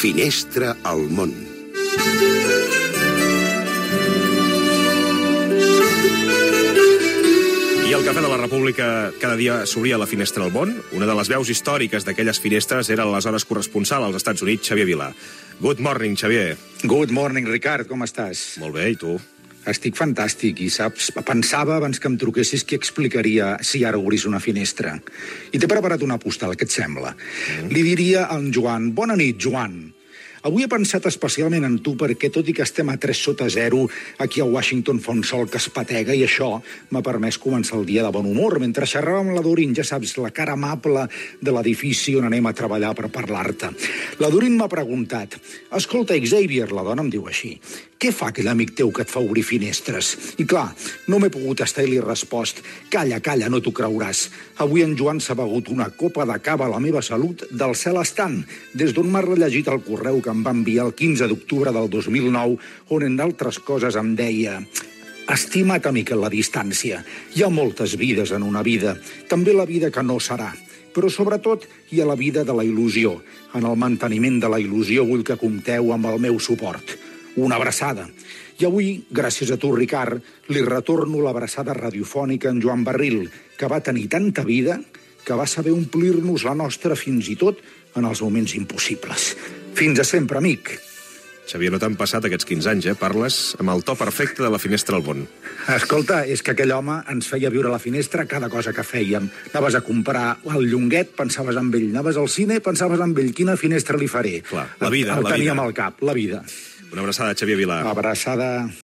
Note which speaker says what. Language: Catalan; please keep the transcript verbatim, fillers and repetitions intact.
Speaker 1: Finestra al món.
Speaker 2: I al Cafè de la República cada dia s'obria la Finestra al món. Una de les veus històriques d'aquelles finestres era l'aleshores corresponsal als Estats Units, Xavier Vilà. Good morning, Xavier.
Speaker 3: Good morning, Ricard, com estàs?
Speaker 2: Molt bé, i tu?
Speaker 3: Estic fantàstic i, saps, pensava abans que em truquessis qui explicaria si ara obrís una finestra. I t'he preparat una postal, què et sembla? Mm. Li diria a en Joan, bona nit, Joan. Avui he pensat especialment en tu perquè, tot i que estem a tres sota zero, aquí a Washington fa un sol que es patega i això m'ha permès començar el dia de bon humor. Mentre xerràvem amb la Doreen, ja saps, la cara amable de l'edifici on anem a treballar per parlar-te. La Doreen m'ha preguntat, escolta, Xavier, la dona em diu així, què fa aquell amic teu que et fa obrir finestres? I clar, no m'he pogut estar i li he respost, calla, calla, no t'ho creuràs. Avui en Joan s'ha begut una copa de cava a la meva salut del cel estant, des d'on m'ha rellegit el correu que em va enviar el quinze d'octubre del dos mil nou, on, en d'altres coses, em deia... Estima't, amic, en la distància. Hi ha moltes vides en una vida, també la vida que no serà. Però, sobretot, hi ha la vida de la il·lusió. En el manteniment de la il·lusió vull que compteu amb el meu suport. Una abraçada. I avui, gràcies a tu, Ricard, li retorno l'abraçada radiofònica a en Joan Barril, que va tenir tanta vida que va saber omplir-nos la nostra fins i tot en els moments impossibles. Fins a sempre, amic.
Speaker 2: Xavier, no t'han passat aquests quinze anys, eh? Parles amb el to perfecte de la Finestra al món.
Speaker 3: Escolta, és que aquell home ens feia viure a la finestra cada cosa que fèiem. Anaves a comprar el Llonguet, pensaves en ell. Anaves al cine, pensaves en ell. Quina finestra li faré?
Speaker 2: Clar, la vida,
Speaker 3: el, el
Speaker 2: la vida.
Speaker 3: teníem al cap, la vida.
Speaker 2: Una abraçada, Xavier Vilà.
Speaker 3: Abraçada.